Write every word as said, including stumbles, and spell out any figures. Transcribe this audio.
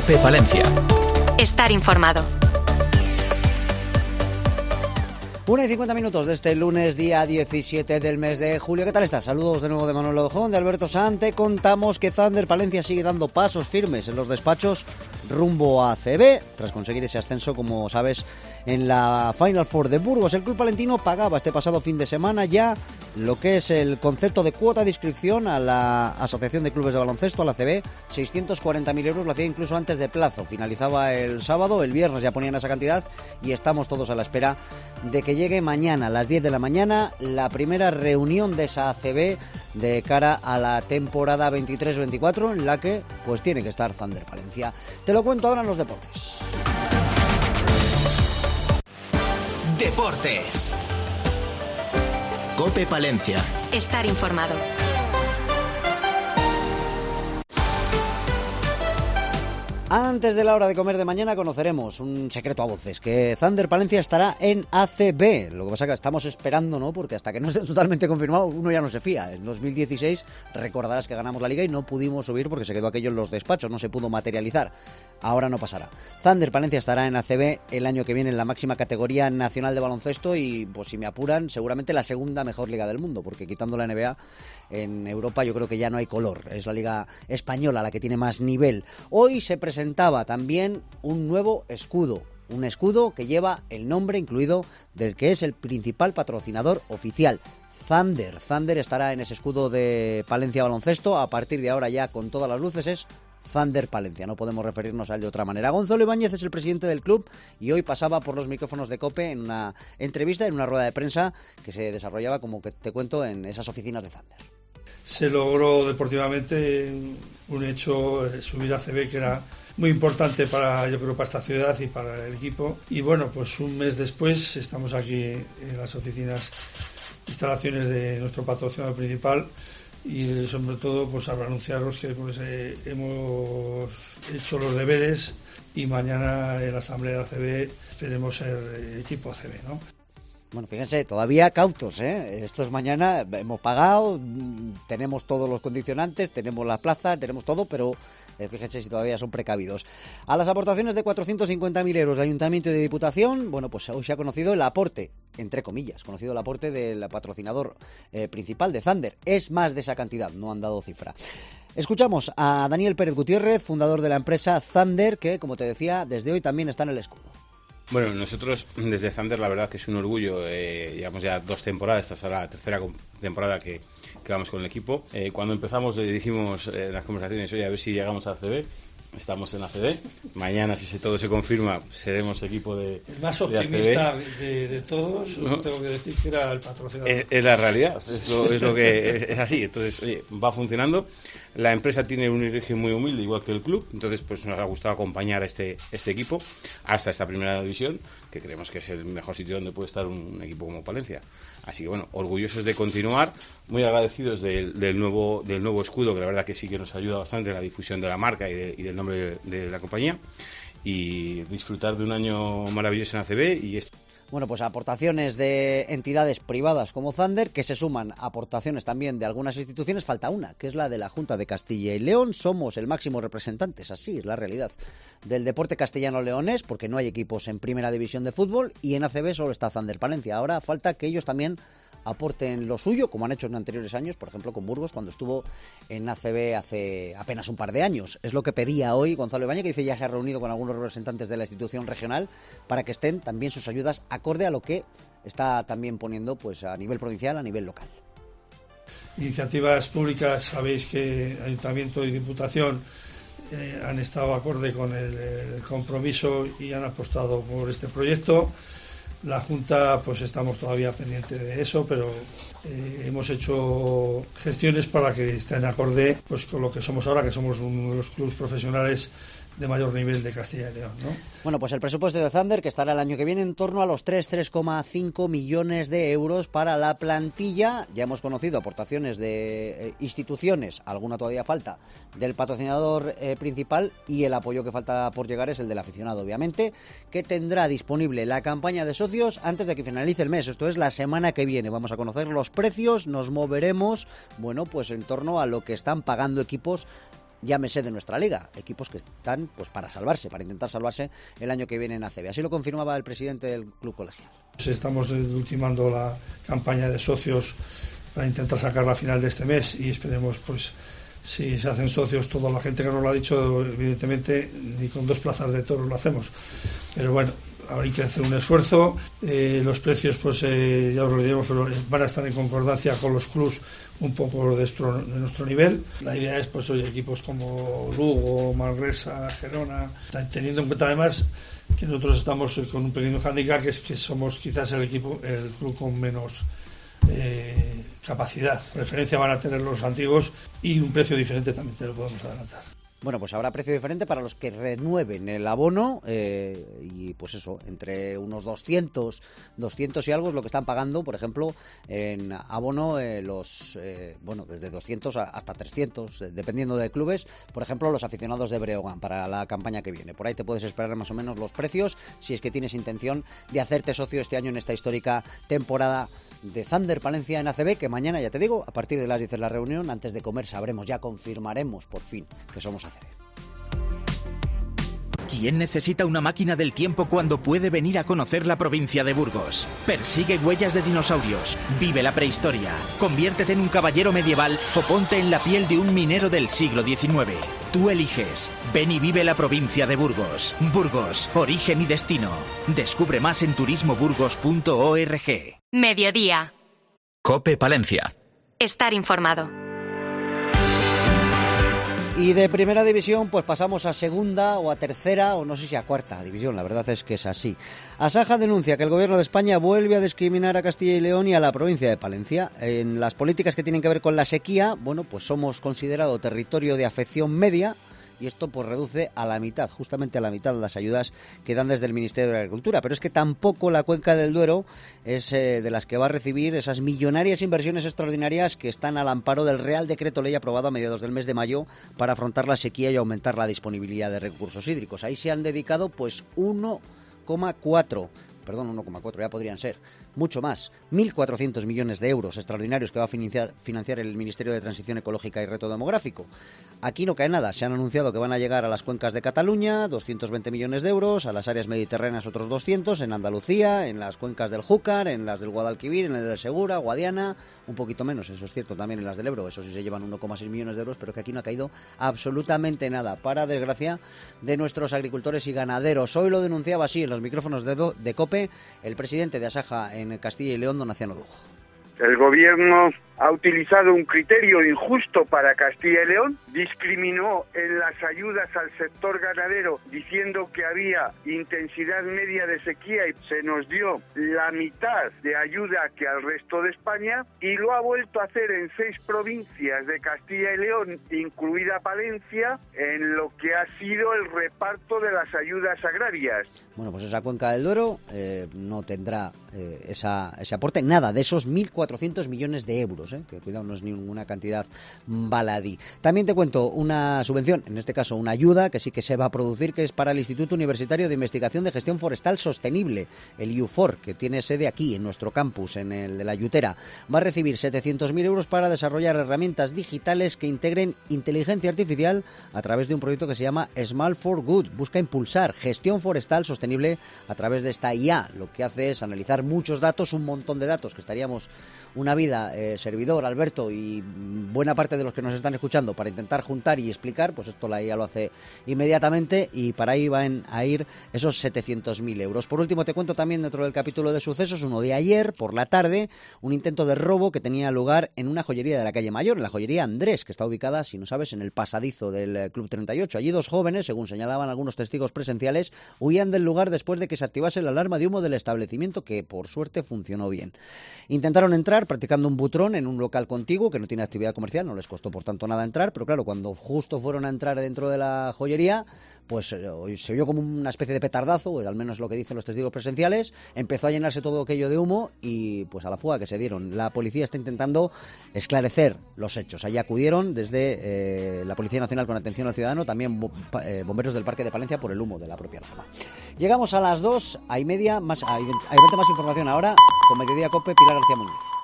COPE Palencia. Estar informado. Una y cincuenta minutos de este lunes, día diecisiete del mes de julio. ¿Qué tal estás? Saludos de nuevo de Manuel Ojón, de Alberto Sante. Contamos que Thunder Palencia sigue dando pasos firmes en los despachos rumbo a A C B, tras conseguir ese ascenso, como sabes, en la Final Four de Burgos. El club palentino pagaba este pasado fin de semana ya lo que es el concepto de cuota de inscripción a la Asociación de Clubes de Baloncesto, a la A C B, seiscientos cuarenta mil euros, lo hacía incluso antes de plazo. Finalizaba el sábado, el viernes ya ponían esa cantidad y estamos todos a la espera de que llegue mañana a las diez de la mañana la primera reunión de esa A C B de cara a la temporada veintitrés veinticuatro, en la que pues tiene que estar Thunder Palencia. Te lo cuento ahora en los deportes. Deportes. COPE Palencia. Estar informado. Antes de la hora de comer de mañana conoceremos un secreto a voces, que Thunder Palencia estará en A C B. Lo que pasa es que estamos esperando, ¿no? Porque hasta que no esté totalmente confirmado, uno ya no se fía. En dos mil dieciséis recordarás que ganamos la liga y no pudimos subir porque se quedó aquello en los despachos, no se pudo materializar. Ahora no pasará. Thunder Palencia estará en A C B el año que viene en la máxima categoría nacional de baloncesto y, pues si me apuran, seguramente la segunda mejor liga del mundo, porque quitando la N B A, en Europa yo creo que ya no hay color. Es la liga española la que tiene más nivel. Hoy se presentaba también un nuevo escudo. Un escudo que lleva el nombre incluido del que es el principal patrocinador oficial, Thunder. Thunder estará en ese escudo de Palencia Baloncesto. A partir de ahora ya con todas las luces es Thunder Palencia, no podemos referirnos a él de otra manera. Gonzalo Ibáñez es el presidente del club y hoy pasaba por los micrófonos de COPE en una entrevista, en una rueda de prensa que se desarrollaba, como que te cuento, en esas oficinas de Thunder. Se logró deportivamente un hecho, subir a A C B, que era muy importante para, yo creo, para esta ciudad y para el equipo. Y bueno, pues un mes después estamos aquí en las oficinas, instalaciones de nuestro patrocinador principal, y sobre todo pues para anunciaros que pues, eh, hemos hecho los deberes y mañana en la asamblea de A C B esperemos ser equipo A C B, ¿no? Bueno, fíjense, todavía cautos, ¿eh? Esto es mañana, hemos pagado, tenemos todos los condicionantes, tenemos la plaza, tenemos todo, pero eh, fíjense si todavía son precavidos. A las aportaciones de cuatrocientos cincuenta mil euros de Ayuntamiento y de Diputación, bueno, pues hoy se ha conocido el aporte, entre comillas, conocido el aporte del patrocinador eh, principal de Thunder. Es más de esa cantidad, no han dado cifra. Escuchamos a Daniel Pérez Gutiérrez, fundador de la empresa Thunder, que, como te decía, desde hoy también está en el escudo. Bueno, nosotros desde Thunder la verdad que es un orgullo, eh, llevamos ya dos temporadas, esta será la tercera temporada que, que vamos con el equipo. Eh, cuando empezamos le dijimos eh, en las conversaciones, oye, a ver si llegamos a A C B. Estamos en A C B. Mañana, si todo se confirma, seremos equipo de El más de optimista de, de todos, no, tengo que decir que era el patrocinador. Es, es la realidad, es lo, es lo que es, es así. Entonces, oye, va funcionando. La empresa tiene un origen muy humilde, igual que el club. Entonces, pues nos ha gustado acompañar a este, este equipo hasta esta primera división, que creemos que es el mejor sitio donde puede estar un, un equipo como Palencia. Así que bueno, orgullosos de continuar, muy agradecidos del, del nuevo del nuevo escudo, que la verdad que sí que nos ayuda bastante en la difusión de la marca y, de, y del nombre de, de la compañía, y disfrutar de un año maravilloso en A C B. Y esto. Bueno, pues aportaciones de entidades privadas como Thunder, que se suman a aportaciones también de algunas instituciones. Falta una, que es la de la Junta de Castilla y León. Somos el máximo representante, así es la realidad, del deporte castellano-leonés, porque no hay equipos en primera división de fútbol y en A C B solo está Thunder Palencia. Ahora falta que ellos también aporten lo suyo, como han hecho en anteriores años, por ejemplo con Burgos, cuando estuvo en A C B hace apenas un par de años. Es lo que pedía hoy Gonzalo Ibáñez, que dice ya se ha reunido con algunos representantes de la institución regional para que estén también sus ayudas acorde a lo que está también poniendo pues a nivel provincial, a nivel local. Iniciativas públicas, sabéis que Ayuntamiento y Diputación eh, han estado acorde con el, el compromiso y han apostado por este proyecto. La Junta, pues estamos todavía pendientes de eso, pero eh, hemos hecho gestiones para que estén acorde pues con lo que somos ahora, que somos uno de los clubes profesionales de mayor nivel de Castilla y León, ¿no? Bueno, pues el presupuesto de Thunder, que estará el año que viene en torno a los tres, tres coma cinco millones de euros para la plantilla. Ya hemos conocido aportaciones de eh, instituciones, alguna todavía falta, del patrocinador eh, principal, y el apoyo que falta por llegar es el del aficionado, obviamente, que tendrá disponible la campaña de socios antes de que finalice el mes. Esto es la semana que viene. Vamos a conocer los precios, nos moveremos, bueno, pues en torno a lo que están pagando equipos llámese de nuestra liga, equipos que están pues para salvarse, para intentar salvarse el año que viene en A C B. Así lo confirmaba el presidente del club colegial. Estamos ultimando la campaña de socios para intentar sacar la final de este mes y esperemos, pues, si se hacen socios, toda la gente que nos lo ha dicho, evidentemente, ni con dos plazas de toros lo hacemos. Pero bueno, ahora hay que hacer un esfuerzo. Eh, los precios, pues eh, ya os lo diremos, pero van a estar en concordancia con los clubs un poco de nuestro, de nuestro nivel. La idea es, pues, oye, equipos como Lugo, Manresa, Gerona, teniendo en cuenta además que nosotros estamos con un pequeño hándicap, que es que somos quizás el equipo, el club con menos eh, capacidad. Referencia van a tener los antiguos y un precio diferente también te lo podemos adelantar. Bueno, pues habrá precio diferente para los que renueven el abono eh, y pues eso, entre unos doscientos, doscientos y algo es lo que están pagando, por ejemplo, en abono eh, los, eh, bueno, desde doscientos hasta trescientos, eh, dependiendo de clubes, por ejemplo, los aficionados de Breogán para la campaña que viene. Por ahí te puedes esperar más o menos los precios si es que tienes intención de hacerte socio este año en esta histórica temporada de Thunder Palencia en A C B, que mañana, ya te digo, a partir de las diez de la reunión, antes de comer sabremos, ya confirmaremos por fin que somos A C B. ¿Quién necesita una máquina del tiempo cuando puede venir a conocer la provincia de Burgos? Persigue huellas de dinosaurios, vive la prehistoria, conviértete en un caballero medieval o ponte en la piel de un minero del siglo diecinueve. Tú eliges. Ven y vive la provincia de Burgos. Burgos, origen y destino. Descubre más en turismo burgos punto org. Mediodía. COPE Palencia. Estar informado. Y de primera división pues pasamos a segunda o a tercera o no sé si a cuarta división, la verdad es que es así. Asaja denuncia que el gobierno de España vuelve a discriminar a Castilla y León y a la provincia de Palencia. En las políticas que tienen que ver con la sequía, bueno, pues somos considerado territorio de afección media. Y esto pues reduce a la mitad, justamente a la mitad, las ayudas que dan desde el Ministerio de Agricultura. Pero es que tampoco la cuenca del Duero es eh, de las que va a recibir esas millonarias inversiones extraordinarias que están al amparo del Real Decreto Ley aprobado a mediados del mes de mayo para afrontar la sequía y aumentar la disponibilidad de recursos hídricos. Ahí se han dedicado pues uno coma cuatro, perdón, uno coma cuatro, ya podrían ser, mucho más, mil cuatrocientos millones de euros extraordinarios que va a financiar, financiar el Ministerio de Transición Ecológica y Reto Demográfico. Aquí no cae nada, se han anunciado que van a llegar a las cuencas de Cataluña doscientos veinte millones de euros, a las áreas mediterráneas otros doscientos, en Andalucía, en las cuencas del Júcar, en las del Guadalquivir, en el del Segura, Guadiana, un poquito menos, eso es cierto, también en las del Ebro, eso sí se llevan uno coma seis millones de euros, pero que aquí no ha caído absolutamente nada, para desgracia de nuestros agricultores y ganaderos. Hoy lo denunciaba así en los micrófonos de, do, de COPE el presidente de Asaja en Castilla y León, don Naciano Dujo. El gobierno ha utilizado un criterio injusto para Castilla y León, discriminó en las ayudas al sector ganadero diciendo que había intensidad media de sequía y se nos dio la mitad de ayuda que al resto de España, y lo ha vuelto a hacer en seis provincias de Castilla y León, incluida Palencia, en lo que ha sido el reparto de las ayudas agrarias. Bueno, pues esa cuenca del Duero eh, no tendrá eh, esa, ese aporte, nada de esos mil cuatrocientos millones de euros, eh, que cuidado, no es ninguna cantidad baladí. También te cuento una subvención, en este caso una ayuda que sí que se va a producir, que es para el Instituto Universitario de Investigación de Gestión Forestal Sostenible, el I U F O R, que tiene sede aquí en nuestro campus, en el de la Yutera. Va a recibir setecientos mil euros para desarrollar herramientas digitales que integren inteligencia artificial a través de un proyecto que se llama Small for Good. Busca impulsar gestión forestal sostenible a través de esta I A. Lo que hace es analizar muchos datos, un montón de datos que estaríamos una vida, eh, servidor, Alberto y buena parte de los que nos están escuchando, para intentar juntar y explicar, pues esto la I A lo hace inmediatamente, y para ahí van a ir esos setecientos mil euros. Por último, te cuento también dentro del capítulo de sucesos, uno de ayer por la tarde, un intento de robo que tenía lugar en una joyería de la calle Mayor, en la joyería Andrés, que está ubicada, si no sabes, en el pasadizo del Club treinta y ocho. Allí dos jóvenes, según señalaban algunos testigos presenciales, huían del lugar después de que se activase la alarma de humo del establecimiento, que por suerte funcionó bien. Intentaron entrar practicando un butrón en un local contiguo que no tiene actividad comercial, no les costó por tanto nada entrar, pero claro, cuando justo fueron a entrar dentro de la joyería, pues se oyó como una especie de petardazo, pues al menos lo que dicen los testigos presenciales, empezó a llenarse todo aquello de humo y pues a la fuga que se dieron. La policía está intentando esclarecer los hechos. Allí acudieron desde eh, la Policía Nacional con Atención al Ciudadano, también eh, bomberos del Parque de Palencia por el humo de la propia alarma. Llegamos a las dos, hay media, más, hay veinte más información ahora, con Mediodía COPE, Pilar García Muñiz.